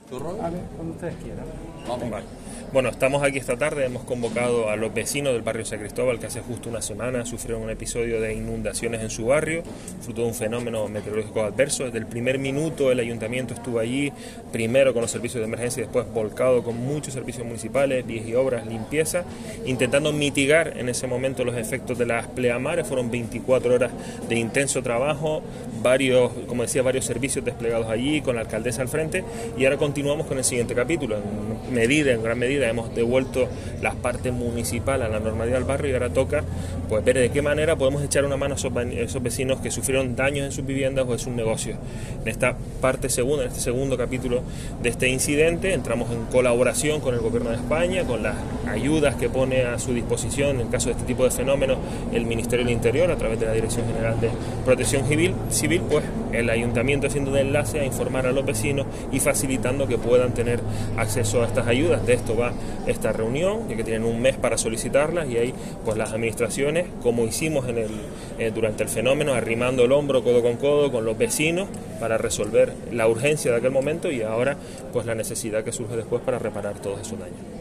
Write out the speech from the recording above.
A ver, cuando ustedes quieran. Vamos. Vale. Bueno, estamos aquí esta tarde, hemos convocado a los vecinos del barrio San Cristóbal que hace justo una semana sufrieron un episodio de inundaciones en su barrio, fruto de un fenómeno meteorológico adverso. Desde el primer minuto el ayuntamiento estuvo allí, primero con los servicios de emergencia y después volcado con muchos servicios municipales, vías y obras, limpieza, intentando mitigar en ese momento los efectos de las pleamares. Fueron 24 horas de intenso trabajo, varios servicios desplegados allí, con la alcaldesa al frente, y ahora continuamos con el siguiente capítulo. En gran medida hemos devuelto las partes municipales a la normalidad del barrio y ahora toca pues ver de qué manera podemos echar una mano a esos vecinos que sufrieron daños en sus viviendas o en sus negocios. En esta parte segunda, en este segundo capítulo de este incidente, entramos en colaboración con el Gobierno de España, con las ayudas que pone a su disposición en caso de este tipo de fenómenos el Ministerio del Interior a través de la Dirección General de Protección Civil, pues el Ayuntamiento haciendo de enlace a informar a los vecinos y facilitando que puedan tener acceso a estas ayudas. De esto va esta reunión, ya que tienen un mes para solicitarlas, y ahí pues las administraciones, como hicimos durante el fenómeno, arrimando el hombro codo con los vecinos para resolver la urgencia de aquel momento y ahora pues la necesidad que surge después para reparar todos esos daños.